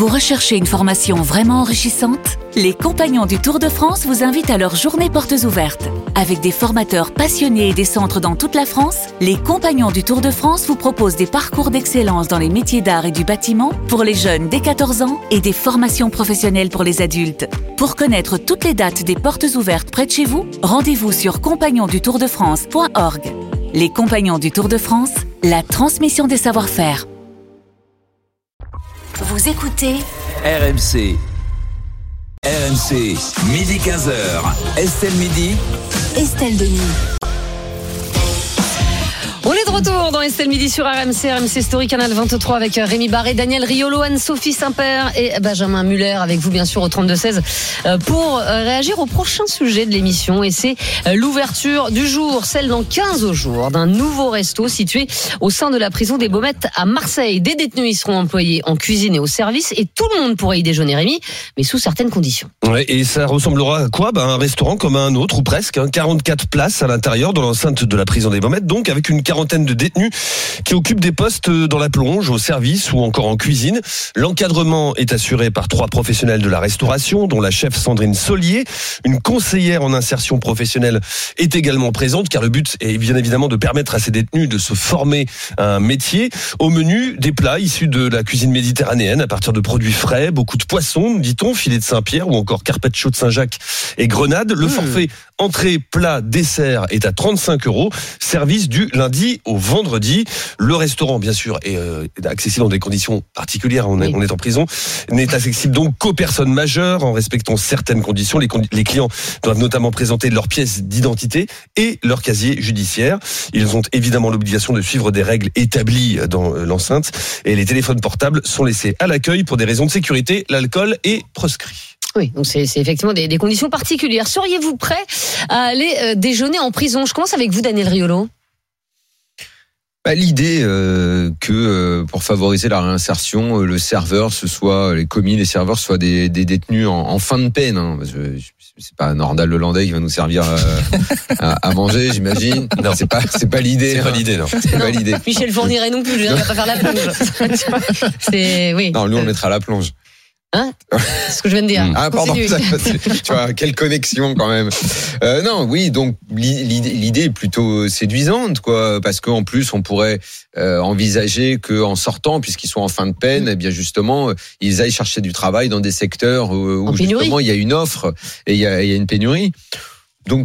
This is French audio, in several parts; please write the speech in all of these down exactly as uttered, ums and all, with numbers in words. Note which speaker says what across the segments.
Speaker 1: Vous recherchez une formation vraiment enrichissante ? Les Compagnons du Tour de France vous invitent à leur journée portes ouvertes. Avec des formateurs passionnés et des centres dans toute la France, les Compagnons du Tour de France vous proposent des parcours d'excellence dans les métiers d'art et du bâtiment pour les jeunes dès quatorze ans et des formations professionnelles pour les adultes. Pour connaître toutes les dates des portes ouvertes près de chez vous, rendez-vous sur compagnons du tour de france point org. Les Compagnons du Tour de France, la transmission des savoir-faire. Vous écoutez
Speaker 2: R M C. R M C, midi quinze heures. Estelle Midi.
Speaker 1: Estelle Denis.
Speaker 3: On est de retour dans Estelle Midi sur R M C, R M C Story, Canal vingt-trois avec Rémi Barré, Daniel Riolo, Anne-Sophie Saint-Père et Benjamin Muller avec vous bien sûr au trente-deux seize pour réagir au prochain sujet de l'émission. Et c'est l'ouverture du jour, celle dans quinze jours, d'un nouveau resto situé au sein de la prison des Baumettes à Marseille. Des détenus y seront employés en cuisine et au service et tout le monde pourra y déjeuner, Rémi, mais sous certaines conditions.
Speaker 4: Ouais, et ça ressemblera à quoi ? Ben, un restaurant comme un autre ou presque, hein, quarante-quatre places à l'intérieur dans l'enceinte de la prison des Baumettes, donc avec une quarantaine de détenus qui occupent des postes dans la plonge, au service ou encore en cuisine. L'encadrement est assuré par trois professionnels de la restauration, dont la chef Sandrine Solier. Une conseillère en insertion professionnelle est également présente, car le but est bien évidemment de permettre à ces détenus de se former à un métier. Au menu, des plats issus de la cuisine méditerranéenne à partir de produits frais, beaucoup de poissons, dit-on, filet de Saint-Pierre ou encore carpaccio de Saint-Jacques et grenade. Le mmh. forfait entrée, plat, dessert est à trente-cinq euros. Service du lundi au vendredi. Le restaurant, bien sûr, est euh, accessible dans des conditions particulières. On est, oui. on est en prison. N'est accessible donc qu'aux personnes majeures en respectant certaines conditions. Les, condi- les clients doivent notamment présenter leurs pièces d'identité et leur casier judiciaire. Ils ont évidemment l'obligation de suivre des règles établies dans l'enceinte. Et les téléphones portables sont laissés à l'accueil pour des raisons de sécurité. L'alcool est proscrit.
Speaker 3: Oui, donc c'est, c'est effectivement des, des conditions particulières. Seriez-vous prêt à aller euh, déjeuner en prison ? Je commence avec vous, Daniel Riolo.
Speaker 5: Bah, l'idée euh, que euh, pour favoriser la réinsertion, euh, le serveur, ce soit les commis, les serveurs, soient des, des détenus en, en fin de peine. Hein, parce que c'est pas Nordal Lelandais qui va nous servir euh, à, à manger, j'imagine. Non, c'est pas, c'est pas l'idée.
Speaker 4: C'est
Speaker 5: hein.
Speaker 4: pas l'idée, non.
Speaker 5: C'est
Speaker 3: non,
Speaker 5: pas l'idée.
Speaker 3: Michel Fourniret non plus. Je ne vais pas faire la plonge. c'est oui.
Speaker 5: Non, lui on mettra la plonge.
Speaker 3: Hein ? C'est ce que je viens de dire.
Speaker 5: Ah pardon, ça, tu vois, quelle connexion quand même. Euh, non, oui, donc l'idée, l'idée est plutôt séduisante, quoi, parce qu'en plus on pourrait euh, envisager qu'en sortant, puisqu'ils sont en fin de peine, eh bien justement, ils aillent chercher du travail dans des secteurs où, où justement il y a une offre et il y a, il y a une pénurie. Donc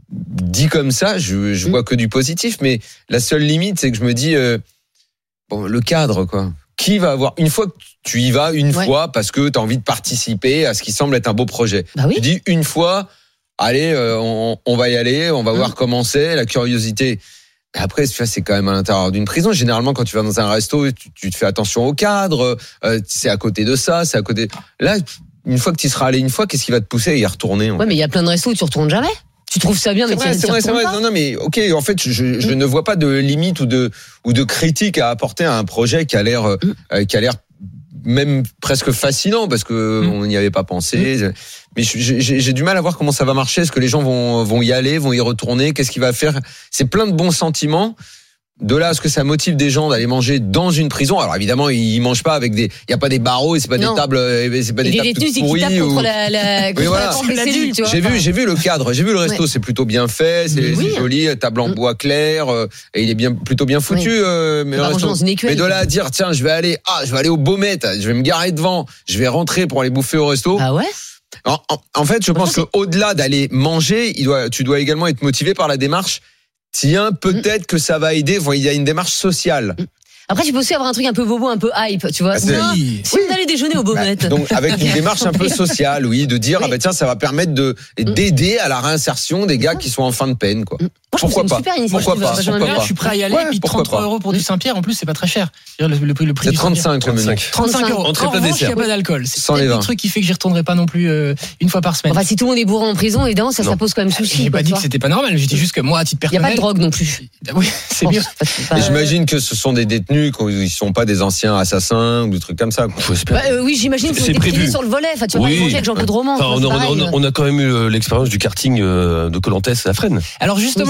Speaker 5: dit comme ça, je, je vois que du positif, mais la seule limite, c'est que je me dis, euh, bon, le cadre, quoi. Qui va avoir, une fois que tu y vas, une ouais. fois, parce que tu as envie de participer à ce qui semble être un beau projet.
Speaker 3: Bah oui.
Speaker 5: Tu dis une fois, allez, euh, on, on va y aller, on va mmh. voir comment c'est, la curiosité. Mais après, tu vois, c'est quand même à l'intérieur d'une prison. Généralement, quand tu vas dans un resto, tu, tu te fais attention au cadre, euh, c'est à côté de ça, c'est à côté. Là, une fois que tu y seras allé une fois, qu'est-ce qui va te pousser à y retourner?
Speaker 3: Ouais, mais il y a plein de restos où tu retournes jamais. Tu trouves ça bien, mais
Speaker 5: c'est vrai, c'est vrai, c'est vrai. Non, non, mais ok. En fait, je, je mmh. ne vois pas de limite ou de ou de critique à apporter à un projet qui a l'air, mmh. euh, qui a l'air même presque fascinant parce que mmh. on n'y avait pas pensé. Mmh. Mais j'ai, j'ai du mal à voir comment ça va marcher. Est-ce que les gens vont vont y aller, vont y retourner? Qu'est-ce qu'il va faire? C'est plein de bons sentiments. De là à ce que ça motive des gens d'aller manger dans une prison. Alors évidemment, ils mangent pas avec des, il y a pas des barreaux et c'est pas non. des tables, c'est pas des, des tables
Speaker 3: détenus,
Speaker 5: toutes pourries.
Speaker 3: Qui tapent
Speaker 5: ou...
Speaker 3: contre la, la, contre
Speaker 5: voilà.
Speaker 3: la porte des cellules, tu vois.
Speaker 5: J'ai vu, j'ai vu le cadre, j'ai vu le resto, ouais. c'est plutôt bien fait, c'est, oui. c'est joli, table en bois clair, euh, et il est bien, plutôt bien foutu. Oui. Euh, mais, le resto. mais de là à dire, tiens, je vais aller, ah, je vais aller au Baumettes, je vais me garer devant, je vais rentrer pour aller bouffer au resto.
Speaker 3: Ah ouais.
Speaker 5: En, en, en fait, je pense qu'au-delà d'aller manger, il doit, tu dois également être motivé par la démarche. Tiens, peut-être que ça va aider. Il y a une démarche sociale.
Speaker 3: Après, tu peux aussi avoir un truc un peu bobo, un peu hype, tu vois.
Speaker 5: Ah,
Speaker 3: non, oui. Si on allait déjeuner au Baumettes.
Speaker 5: Bah, donc, avec une démarche un peu sociale, oui, de dire, oui. ah bah tiens, ça va permettre de, d'aider à la réinsertion des gars qui sont en fin de peine, quoi.
Speaker 3: Moi,
Speaker 5: pourquoi pas? Pourquoi pas?
Speaker 6: Pourquoi pas? Je suis prêt à y aller. Ouais, puis trente-trois euros pour du Saint-Pierre, en plus, c'est pas très cher. Le, le, le, le prix
Speaker 5: c'est trente-cinq, trente-cinq.
Speaker 6: trente-cinq euros.
Speaker 4: Entrée
Speaker 6: en
Speaker 4: plat
Speaker 6: revanche, il n'y a pas d'alcool. C'est peut-être un truc qui fait que j'y retournerai pas non plus euh, une fois par semaine.
Speaker 3: Enfin, si tout le monde est bourré en prison, évidemment, ça, ça pose quand même souci.
Speaker 6: J'ai pas dit que c'était pas normal. J'ai dit juste que moi, à titre personnel.
Speaker 3: Il n'y a pas de drogue non plus.
Speaker 6: Oui, c'est mieux.
Speaker 5: Et j'imagine que ce sont des détenus, ils sont pas des anciens assassins ou des trucs comme ça.
Speaker 3: Oui, j'imagine qu'ils sont détenus sur le volet. Enfin, tu vas pas manger avec Jean-Claude Roman.
Speaker 4: On a quand même eu l'expérience du karting de Colantes à Fresnes.
Speaker 6: Alors justement,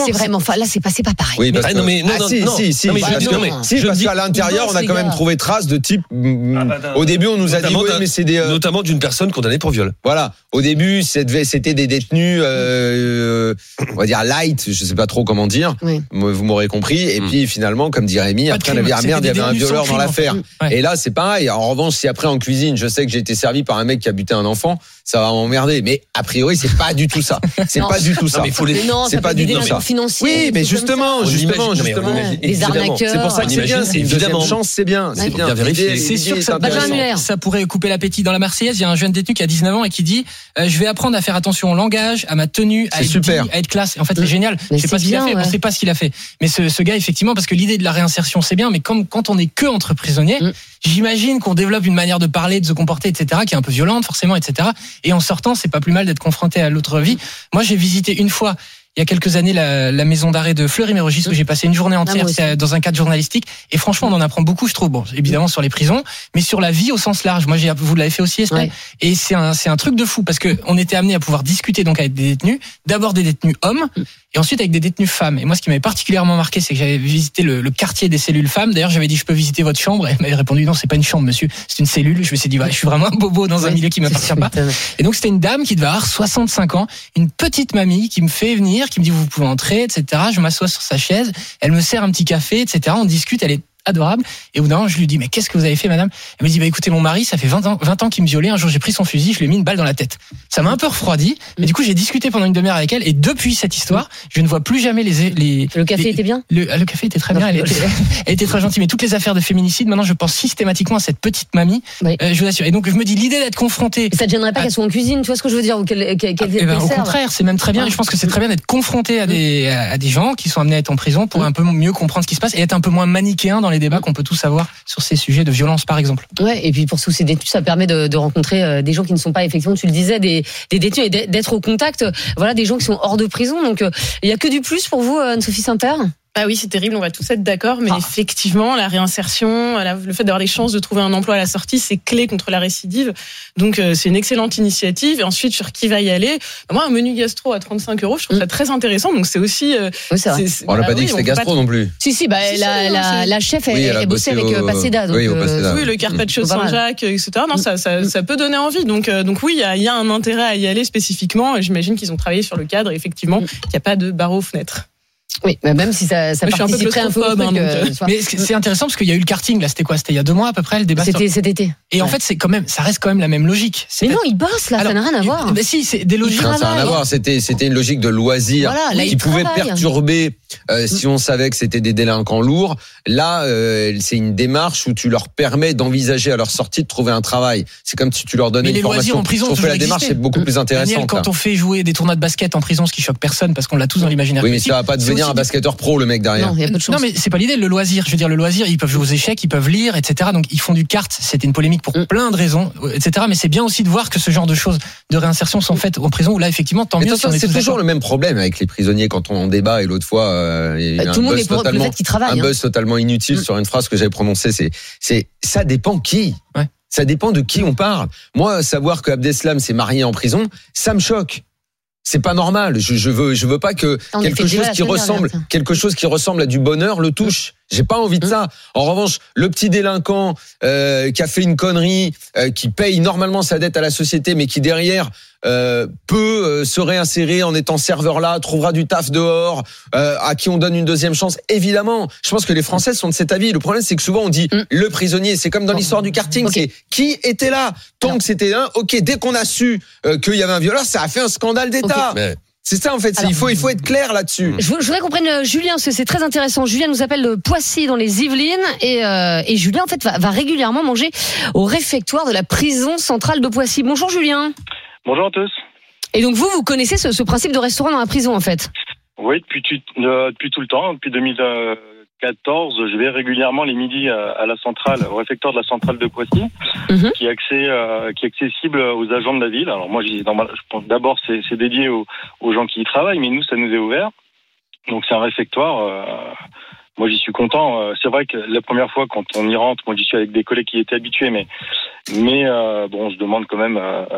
Speaker 3: c'est vraiment. Enfin, là, c'est pas, c'est pas pareil.
Speaker 5: Oui, parce
Speaker 4: Ah,
Speaker 5: que,
Speaker 4: non, mais non,
Speaker 5: ah,
Speaker 4: non,
Speaker 5: si,
Speaker 4: non.
Speaker 5: si, si,
Speaker 4: Non, mais je
Speaker 5: parce
Speaker 4: dis-
Speaker 5: que-
Speaker 4: non, mais
Speaker 5: si,
Speaker 4: je
Speaker 5: parce
Speaker 4: dis-
Speaker 5: qu'à l'intérieur,
Speaker 3: ils
Speaker 5: on a
Speaker 3: bossent,
Speaker 5: quand
Speaker 3: les
Speaker 5: même
Speaker 3: gars.
Speaker 5: trouvé trace de type.
Speaker 4: Ah, bah,
Speaker 5: Au début, on nous a dit
Speaker 4: notamment
Speaker 5: oui,
Speaker 4: d'un-
Speaker 5: mais c'est des. euh,
Speaker 4: Notamment d'une personne condamnée pour viol.
Speaker 5: Voilà. Au début, c'était c'était des détenus, euh, on va dire light, je sais pas trop comment dire.
Speaker 3: Oui.
Speaker 5: Vous m'aurez compris. Et
Speaker 4: Mm.
Speaker 5: puis finalement, comme dit Rémi,
Speaker 6: Pas de
Speaker 5: après on
Speaker 6: crime,
Speaker 5: avait ah
Speaker 6: c'était
Speaker 5: merde, il y
Speaker 6: des
Speaker 5: avait un
Speaker 6: détenus
Speaker 5: violeur
Speaker 6: sans
Speaker 5: dans
Speaker 6: crime, en fait.
Speaker 5: l'affaire.
Speaker 6: Ouais.
Speaker 5: Et là, c'est pareil. En revanche, si après en cuisine, je sais que j'ai été servi par un mec qui a buté un enfant, ça va m'emmerder. Mais a priori, c'est pas du tout ça. C'est
Speaker 3: Non.
Speaker 5: pas du tout ça.
Speaker 4: mais il faut les-
Speaker 3: Mais non,
Speaker 5: c'est
Speaker 3: ça
Speaker 5: pas
Speaker 3: peut
Speaker 5: du
Speaker 3: aider
Speaker 5: tout
Speaker 3: les
Speaker 5: ça.
Speaker 3: gens financiers.
Speaker 5: Oui, mais
Speaker 3: des trucs
Speaker 5: justement,
Speaker 3: comme ça.
Speaker 4: On
Speaker 5: justement,
Speaker 4: imagine- non, mais
Speaker 5: justement.
Speaker 4: on
Speaker 3: Ouais,
Speaker 4: imagine-
Speaker 3: les
Speaker 4: évidemment.
Speaker 3: arnaqueurs.
Speaker 5: C'est pour ça que
Speaker 4: On
Speaker 5: c'est
Speaker 4: imagine,
Speaker 5: bien.
Speaker 4: c'est
Speaker 5: C'est une deuxième
Speaker 4: évidemment.
Speaker 5: chance, c'est bien. C'est
Speaker 3: Ouais.
Speaker 5: bien.
Speaker 4: Bien vérifier.
Speaker 5: L'idée-
Speaker 6: C'est sûr que ça,
Speaker 5: l'idée est
Speaker 3: Benjamin
Speaker 5: intéressante.
Speaker 3: Muller.
Speaker 6: ça pourrait couper l'appétit. Dans la Marseillaise, il y a un jeune détenu qui a dix-neuf ans et qui dit euh, je vais apprendre à faire attention au langage, à ma tenue, à
Speaker 5: C'est
Speaker 6: être
Speaker 5: super.
Speaker 6: dit, à être classe. Et en fait, c'est génial.
Speaker 3: Mais
Speaker 6: Je sais pas
Speaker 3: c'est
Speaker 6: ce qu'il a
Speaker 3: bien,
Speaker 6: fait,
Speaker 3: ouais.
Speaker 6: on sait pas ce qu'il a fait. Mais ce, ce gars, effectivement, parce que l'idée de la réinsertion, c'est bien, mais comme quand on est que entre prisonniers,
Speaker 3: Mm.
Speaker 6: j'imagine qu'on développe une manière de parler, de se comporter, et cetera, qui est un peu violente, forcément, et cetera. Et en sortant, c'est pas plus mal d'être confronté à l'autre vie. Moi, j'ai visité une fois. Il y a quelques années, la, la maison d'arrêt de Fleury-Mérogis, où j'ai passé une journée entière
Speaker 3: Ah, moi aussi.
Speaker 6: c'est dans un cadre journalistique. Et franchement, on en apprend beaucoup, je trouve. Bon, évidemment, sur les prisons, mais sur la vie au sens large. Moi, j'ai, vous l'avez fait aussi, Estelle.
Speaker 3: Ouais.
Speaker 6: Et c'est un, c'est un truc de fou, parce que on était amené à pouvoir discuter donc avec des détenus. D'abord des détenus hommes, et ensuite avec des détenus femmes. Et moi, ce qui m'avait particulièrement marqué, c'est que j'avais visité le, le quartier des cellules femmes. D'ailleurs, j'avais dit, je peux visiter votre chambre. Et elle m'avait répondu, non, c'est pas une chambre, monsieur. C'est une cellule. Je me suis dit, ouais, je suis vraiment un bobo dans un
Speaker 3: Ouais,
Speaker 6: milieu qui m'appartient
Speaker 3: tu
Speaker 6: pas.
Speaker 3: m'étonnes.
Speaker 6: Et donc, c'était une dame qui devait avoir soixante-cinq ans, une petite mamie qui me fait venir, qui me dit, vous pouvez entrer, et cetera. Je m'assois sur sa chaise, elle me sert un petit café, et cetera. On discute, elle est adorable. Et au bout d'un moment, je lui dis, mais qu'est-ce que vous avez fait, madame? Elle me dit, bah, écoutez, mon mari, ça fait vingt ans, vingt ans qu'il me violait. Un jour, j'ai pris son fusil, je lui ai mis une balle dans la tête. Ça m'a un peu refroidi. Mais du coup, j'ai discuté pendant une demi-heure avec elle. Et depuis cette histoire, je ne vois plus jamais les, les,
Speaker 3: Le café
Speaker 6: les-
Speaker 3: était bien?
Speaker 6: le, le café était très bien, elle était, elle était très gentille, mais toutes les affaires de féminicide, maintenant je pense systématiquement à cette petite mamie,
Speaker 3: Oui.
Speaker 6: euh, je vous assure. Et donc je me dis, l'idée d'être confronté,
Speaker 3: Et ça te gênerait pas qu'elle soit en cuisine, tu vois ce que je veux dire, ou qu'elle qu'elle qu'elle
Speaker 6: eh ben,
Speaker 3: qu'elle
Speaker 6: au
Speaker 3: serve.
Speaker 6: contraire, c'est même très bien. Et je pense que c'est très bien d'être confronté à des, à des gens qui sont amenés à être en prison pour un peu mieux comprendre ce qui se passe et être un peu moins manichéen dans les débats qu'on peut tous avoir sur ces sujets de violence, par exemple.
Speaker 3: Ouais, et puis pour tous ces détenus, ça permet de, de rencontrer euh, des gens qui ne sont pas, effectivement, tu le disais, des, des détenus et d'être au contact, euh, voilà, des gens qui sont hors de prison. Donc, euh, il y a que du plus pour vous, euh, Anne-Sophie Saint-Père?
Speaker 7: Ah oui, c'est terrible, on va tous être d'accord, mais
Speaker 3: Ah.
Speaker 7: effectivement, la réinsertion, la- le fait d'avoir les chances de trouver un emploi à la sortie, c'est clé contre la récidive. Donc, euh, c'est une excellente initiative. Et ensuite, sur qui va y aller, bah, moi, un menu gastro à trente-cinq euros, je trouve ça très intéressant. Donc, c'est aussi. euh,
Speaker 3: Oui, c'est vrai.
Speaker 7: c'est-
Speaker 5: On n'a
Speaker 7: bah
Speaker 5: pas
Speaker 7: oui,
Speaker 5: dit que c'était
Speaker 7: on peut
Speaker 5: gastro
Speaker 7: pas-
Speaker 5: non plus.
Speaker 3: Si, si, bah,
Speaker 7: Si, si,
Speaker 3: la,
Speaker 7: non,
Speaker 3: la,
Speaker 7: c'est-
Speaker 3: la chef, elle,
Speaker 5: Oui, elle a
Speaker 3: elle bossait
Speaker 5: bossé
Speaker 3: avec euh,
Speaker 5: au-
Speaker 3: Paseda. Donc,
Speaker 5: oui, au Paseda.
Speaker 7: Oui, le carpaccio de
Speaker 3: Pas mal.
Speaker 7: Saint-Jacques, et cetera. Non, ça, ça, ça peut donner envie. Donc, euh, donc oui, il y a, il y a un intérêt à y aller spécifiquement. Et j'imagine qu'ils ont travaillé sur le cadre. Et effectivement, il n'y a pas de barreau aux fenêtres.
Speaker 3: Oui, mais même si ça, ça
Speaker 7: Moi, je suis un peu
Speaker 3: participerait un peu au
Speaker 7: claustrophobe,
Speaker 3: truc,
Speaker 7: hein,
Speaker 3: euh,
Speaker 7: donc,
Speaker 3: tu vois.
Speaker 6: Mais c'est c'est intéressant parce qu'il y a eu le karting, là, c'était quoi? C'était il y a deux mois à peu près, le débat. sur-
Speaker 3: C'était cet été.
Speaker 6: Et en
Speaker 3: ouais.
Speaker 6: fait, c'est quand même, ça reste quand même la même logique.
Speaker 3: Mais
Speaker 6: C'est-
Speaker 3: non, ils bossent là,
Speaker 6: Alors,
Speaker 3: ça n'a rien à voir.
Speaker 6: Ben si, c'est des logiques.
Speaker 5: Non, ça n'a rien à voir. C'était, c'était une logique de loisir
Speaker 3: Voilà, là,
Speaker 5: qui
Speaker 3: ils
Speaker 5: pouvait
Speaker 3: travaillent.
Speaker 5: perturber euh, si on savait que c'était des délinquants lourds. Là, euh, c'est une démarche où tu leur permets d'envisager à leur sortie de trouver un travail. C'est comme si tu leur donnais
Speaker 6: Mais
Speaker 5: une
Speaker 6: les loisirs
Speaker 5: formation.
Speaker 6: en prison
Speaker 5: Je
Speaker 6: ont
Speaker 5: trouve que la
Speaker 6: toujours
Speaker 5: démarche
Speaker 6: existé.
Speaker 5: est beaucoup plus
Speaker 6: Daniel,
Speaker 5: intéressante.
Speaker 6: quand on fait jouer des tournois de basket en prison, ce qui choque personne parce qu'on l'a tous dans l'imaginaire.
Speaker 5: Oui, mais
Speaker 6: collectif,
Speaker 5: ça va pas
Speaker 6: c'est
Speaker 5: devenir
Speaker 6: aussi
Speaker 5: un basketteur pro, le mec derrière.
Speaker 3: Non, il y a peu de chance.
Speaker 6: Non, mais c'est pas l'idée. Le loisir, je veux dire, le loisir, ils peuvent jouer aux échecs, ils peuvent lire, et cetera. Donc ils font du kart. C'était une polémique pour
Speaker 3: Mm.
Speaker 6: plein de raisons, et cetera. Mais c'est bien aussi de voir que ce genre de choses de réinsertion sont faites en prison. Où là, effectivement, tant
Speaker 5: Mais
Speaker 6: mieux.
Speaker 5: attention,
Speaker 6: si on est
Speaker 5: c'est
Speaker 6: tous
Speaker 5: toujours
Speaker 6: d'accord.
Speaker 5: le même problème avec les prisonniers quand on débat et l'autre fois, euh, il y a eu
Speaker 3: Bah,
Speaker 5: un
Speaker 3: tout le monde
Speaker 5: buzz
Speaker 3: est pour le
Speaker 5: totalement,
Speaker 3: fait qu'ils
Speaker 5: un
Speaker 3: travaillent. hein.
Speaker 5: buzz totalement inutile
Speaker 3: Mm.
Speaker 5: sur une phrase que j'avais prononcée. C'est, c'est, ça dépend qui.
Speaker 6: Ouais.
Speaker 5: Ça dépend de qui on parle. Moi, savoir que Abdeslam s'est marié en prison, ça me choque. C'est pas normal. Je, je veux, je veux pas que
Speaker 3: On a fait
Speaker 5: quelque
Speaker 3: le débat
Speaker 5: chose
Speaker 3: la
Speaker 5: qui
Speaker 3: semaine
Speaker 5: ressemble,
Speaker 3: dernière,
Speaker 5: quelque chose qui ressemble à du bonheur le touche. J'ai pas envie de ça. En revanche, le petit délinquant euh, qui a fait une connerie, euh, qui paye normalement sa dette à la société, mais qui derrière euh, peut euh, se réinsérer en étant serveur là, trouvera du taf dehors, euh, à qui on donne une deuxième chance. Évidemment, je pense que les Français sont de cet avis. Le problème, c'est que souvent on dit
Speaker 3: Mm.
Speaker 5: le prisonnier. C'est comme dans l'histoire du karting.
Speaker 3: Ok.
Speaker 5: C'est qui était là. Tant
Speaker 3: Alors.
Speaker 5: que c'était un, ok. Dès qu'on a su euh, qu'il y avait un violeur, ça a fait un scandale d'État.
Speaker 4: Mais-
Speaker 5: C'est ça en fait. c'est-
Speaker 3: Alors.
Speaker 5: il faut, il faut être clair là-dessus.
Speaker 3: Je, je voudrais qu'on prenne euh, Julien, parce que c'est très intéressant. Julien nous appelle de Poissy dans les Yvelines, et, euh, et Julien en fait va, va régulièrement manger au réfectoire de la prison centrale de Poissy. Bonjour Julien.
Speaker 8: Bonjour à tous.
Speaker 3: Et donc vous, vous connaissez ce, ce principe de restaurant dans la prison en fait.
Speaker 8: Oui, depuis, tu- euh, depuis tout le temps, depuis deux mille quatorze, je vais régulièrement les midis à, à la centrale, au réfectoire de la centrale de Poissy,
Speaker 3: Mhm.
Speaker 8: qui est accès, euh, qui est accessible aux agents de la ville. Alors moi, j'y- normal- je pense d'abord c'est, c'est dédié aux, aux gens qui y travaillent, mais nous, ça nous est ouvert. Donc c'est un réfectoire. Euh, moi, j'y suis content. Euh, c'est vrai que la première fois, quand on y rentre, moi, j'y suis avec des collègues qui étaient habitués, mais mais euh, bon, on se demande quand même. Euh,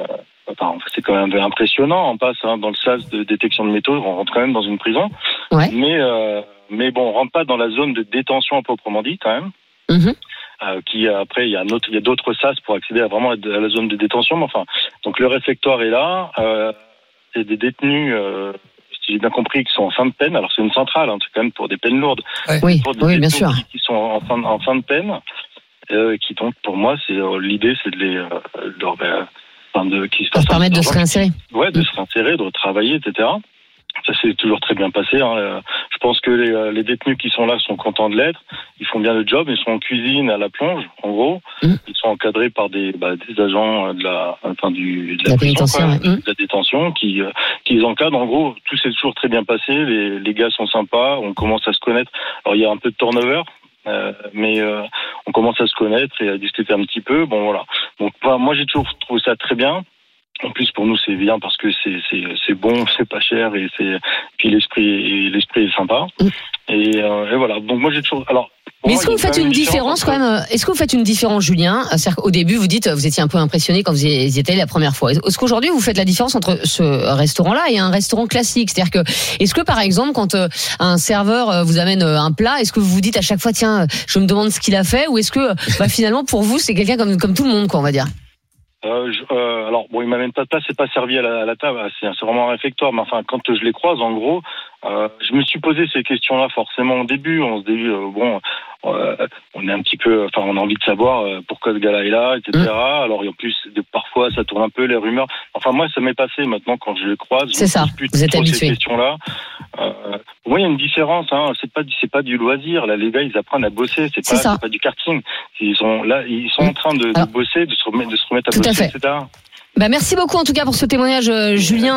Speaker 8: Enfin, c'est quand même impressionnant. On passe hein, dans le sas de détection de métaux, on rentre quand même dans une prison.
Speaker 3: Ouais.
Speaker 8: Mais, euh, mais bon, on rentre pas dans la zone de détention à proprement dit, quand même.
Speaker 3: Mm-hmm.
Speaker 8: Euh, qui après, il y a un autre, il y a d'autres sas pour accéder à vraiment à la zone de détention. Mais enfin, donc le réfectoire est là. Euh, c'est des détenus, euh, si j'ai bien compris, qui sont en fin de peine. Alors c'est une centrale, hein, c'est quand même pour des peines lourdes.
Speaker 3: Ouais. Oui,
Speaker 8: pour des
Speaker 3: oui, bien sûr.
Speaker 8: Qui, qui sont en fin, en fin de peine. Euh, qui donc, pour moi, c'est euh, l'idée, c'est de les, euh, de leur, euh, enfin, de, qui se
Speaker 3: Pour permettre de se réinsérer.
Speaker 8: Ouais, de se réinsérer, de retravailler, et cetera. Ça s'est toujours très bien passé. Hein. Je pense que les, les détenus qui sont là sont contents de l'être. Ils font bien le job. Ils sont en cuisine, à la plonge, en gros. Mmh. Ils sont encadrés par des, bah, des agents de la, enfin, du, de la, la prison, quoi, ouais. de la détention, qui, qui les encadrent. En gros, tout s'est toujours très bien passé. Les, les gars sont sympas. On commence à se connaître. Alors, il y a un peu de turnover. Euh, mais euh, on commence à se connaître et à discuter un petit peu. Bon, voilà. Donc, bah, moi, j'ai toujours trouvé ça très bien. En plus, pour nous, c'est bien parce que c'est c'est c'est bon, c'est pas cher et c'est puis l'esprit l'esprit est sympa. Et, euh, et voilà. Donc moi, j'ai toujours. Alors.
Speaker 3: Mais est-ce que vous faites une différence quand même? Est-ce que vous faites une différence, Julien? C'est-à-dire qu'au début, vous dites, vous étiez un peu impressionné quand vous y étiez la première fois. Est-ce qu'aujourd'hui, vous faites la différence entre ce restaurant-là et un restaurant classique? C'est-à-dire que, est-ce que par exemple, quand un serveur vous amène un plat, est-ce que vous vous dites à chaque fois, tiens, je me demande ce qu'il a fait, ou est-ce que, bah, finalement, pour vous, c'est quelqu'un comme comme tout le monde, quoi, on va dire?
Speaker 8: Euh, je, euh, alors bon, il m'amène pas de plat, c'est pas servi à la, à la table, c'est, c'est vraiment un réfectoire. Mais enfin, quand je les croise, en gros, euh, je me suis posé ces questions-là forcément au début. On se dit euh, bon, euh, on est un petit peu, enfin, on a envie de savoir euh, pourquoi ce gars-là est là, et cetera. Mmh. Alors en plus, de, parfois, ça tourne un peu les rumeurs. Enfin, moi, ça m'est passé. Maintenant, quand je les croise,
Speaker 3: c'est ça.
Speaker 8: Plus
Speaker 3: vous êtes habitué.
Speaker 8: Ces questions-là. Euh, pour moi, il y a une différence. Hein. C'est pas, c'est pas du loisir. Là, les gars, ils apprennent à bosser. C'est, c'est pas, c'est pas du karting. Ils sont là, ils sont mmh. en train de, Alors, de bosser, de se remettre, de se remettre à
Speaker 3: Tout
Speaker 8: bosser,
Speaker 3: à fait.
Speaker 8: et cetera.
Speaker 3: Bah merci beaucoup en tout cas pour ce témoignage, euh, Julien.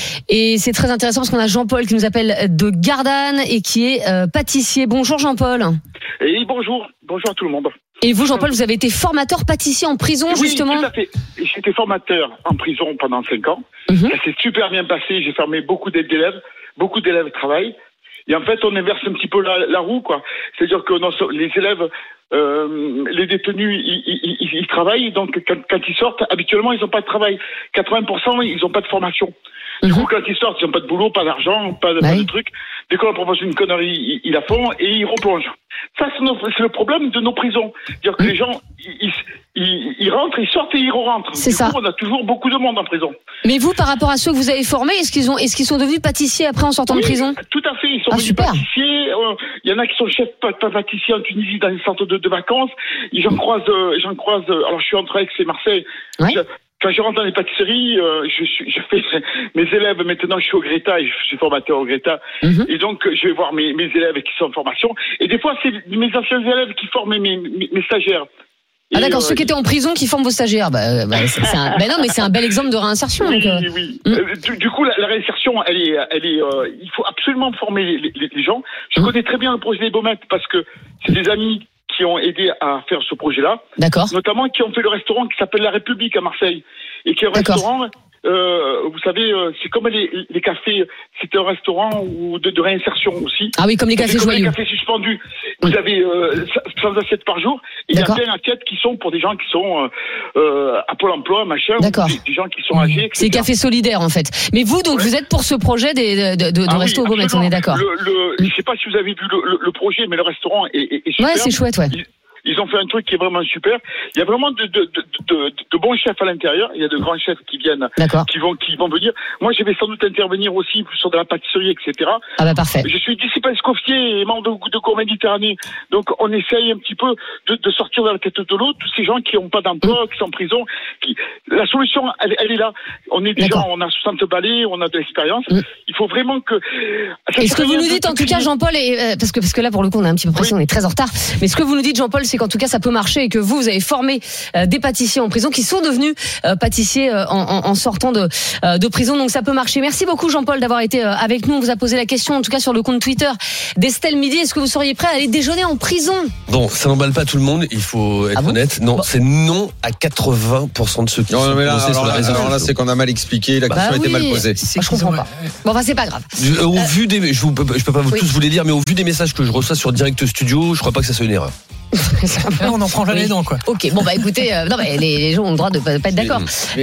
Speaker 3: Et c'est très intéressant parce qu'on a Jean-Paul qui nous appelle de Gardanne et qui est euh, pâtissier. Bonjour Jean-Paul.
Speaker 9: Et bonjour, bonjour à tout le monde.
Speaker 3: Et vous Jean-Paul, vous avez été formateur pâtissier en prison,
Speaker 9: oui,
Speaker 3: justement?
Speaker 9: Oui, tout à fait. J'étais formateur en prison pendant cinq ans. Mm-hmm. Ça s'est super bien passé. J'ai formé beaucoup d'élèves, beaucoup d'élèves travaillent. Et en fait, on inverse un petit peu la, la roue, quoi. C'est-à-dire que non, les élèves, euh, les détenus, ils, ils, ils, ils travaillent. Donc, quand, quand ils sortent, habituellement, ils n'ont pas de travail. quatre-vingts pour cent, ils n'ont pas de formation. Du coup, quand ils sortent, ils n'ont pas de boulot, pas d'argent, pas de, oui. pas de trucs. Dès qu'on leur propose une connerie, ils, ils la font et ils replongent. Ça, c'est, nos, c'est le problème de nos prisons. C'est-à-dire que mmh. les gens, ils, ils, ils rentrent, ils sortent et ils re-rentrent.
Speaker 3: C'est
Speaker 9: du
Speaker 3: ça.
Speaker 9: coup, on a toujours beaucoup de monde en prison.
Speaker 3: Mais vous, par rapport à ceux que vous avez formés, est-ce qu'ils ont, est-ce qu'ils sont devenus pâtissiers après en sortant
Speaker 9: oui,
Speaker 3: de prison?
Speaker 9: Tout à fait. Ils sont
Speaker 3: ah,
Speaker 9: devenus
Speaker 3: super.
Speaker 9: pâtissiers. Il y en a qui sont chefs pâtissiers en Tunisie dans les centres de, de vacances. Et j'en croise, j'en croise. Alors, je suis entre Aix et Marseille.
Speaker 3: Ouais.
Speaker 9: Je, Quand je rentre dans les pâtisseries, euh, je, suis, je fais mes élèves. Maintenant, je suis au Greta et je suis formateur au Greta. Mm-hmm. Et donc, je vais voir mes, mes élèves qui sont en formation. Et des fois, c'est mes anciens élèves qui forment mes, mes, mes stagiaires.
Speaker 3: Ah d'accord, euh, ceux qui étaient en prison qui forment vos stagiaires. Bah, bah, c'est, c'est un... bah non, mais c'est un bel exemple de réinsertion.
Speaker 9: Oui,
Speaker 3: donc, euh...
Speaker 9: oui. Mm. Euh, du, du coup, la, la réinsertion, elle est, elle est. Euh, il faut absolument former les, les, les gens. Je mm. connais très bien le projet des Baumettes parce que c'est des amis qui ont aidé à faire ce projet-là.
Speaker 3: D'accord.
Speaker 9: Notamment qui ont fait le restaurant qui s'appelle La République à Marseille. Et qui est un D'accord. restaurant, euh, vous savez, euh, c'est comme les, les cafés, c'est un restaurant où de, de réinsertion aussi.
Speaker 3: Ah oui, comme les cafés joyeux.
Speaker 9: Comme les cafés suspendus. Vous oui. avez euh, cent assiettes par jour. Et il y a plein d'assiettes qui sont pour des gens qui sont euh, à Pôle emploi, machin.
Speaker 3: D'accord.
Speaker 9: Ou des, des gens qui sont âgés.
Speaker 3: C'est café solidaire en fait. Mais vous, donc, ouais. vous êtes pour ce projet des, de, de, de ah resto oui, Baumettes, on est d'accord.
Speaker 9: Le, le, je ne sais pas si vous avez vu le, le, le projet, mais le restaurant est, est, est super.
Speaker 3: Ouais, c'est chouette, ouais.
Speaker 9: Il, Ils ont fait un truc qui est vraiment super. Il y a vraiment de, de, de, de, de bons chefs à l'intérieur. Il y a de grands chefs qui viennent,
Speaker 3: D'accord.
Speaker 9: qui vont, qui vont venir. Moi, je vais sans doute intervenir aussi sur de la pâtisserie, et cetera.
Speaker 3: Ah bah parfait.
Speaker 9: Je suis disciple Escoffier et membre de, de Cour Méditerranée. Donc, on essaye un petit peu de, de sortir de la tête de l'eau tous ces gens qui n'ont pas d'emploi, mmh. qui sont en prison. Qui... La solution, elle, elle est là. On est déjà, D'accord. on a soixante balais, on a de l'expérience. Mmh. Il faut vraiment que.
Speaker 3: Ça et ce que vous nous dites, en tout cas, Jean-Paul, et, euh, parce que parce que là, pour le coup, on a un petit peu pressé, oui. on est très en retard. Mais ce que vous nous dites, Jean-Paul, c'est qu'en tout cas, ça peut marcher. Et que vous, vous avez formé euh, des pâtissiers en prison qui sont devenus euh, pâtissiers euh, en, en, en sortant de, euh, de prison. Donc ça peut marcher. Merci beaucoup Jean-Paul d'avoir été euh, avec nous. On vous a posé la question, en tout cas sur le compte Twitter d'Estelle Midi. Est-ce que vous seriez prêt à aller déjeuner en prison?
Speaker 4: Bon, ça n'emballe pas tout le monde, il faut être ah bon honnête. Non, bon. C'est non à quatre-vingts pour cent de ceux qui non, sont mais là, alors,
Speaker 5: sur la
Speaker 4: alors,
Speaker 5: alors là, c'est qu'on a mal expliqué, la question bah, était oui. mal posée.
Speaker 3: C'est je comprends pas. Bon, enfin, c'est pas grave.
Speaker 4: Au euh, vu des, je, vous, je peux pas vous, oui. tous vous les dire, mais au vu des messages que je reçois sur Direct Studio, je crois pas que ça soit une erreur.
Speaker 6: On en prend jamais oui. les dents, quoi.
Speaker 3: Ok, bon bah écoutez, euh, non mais les, les gens ont le droit de pas, pas être d'accord.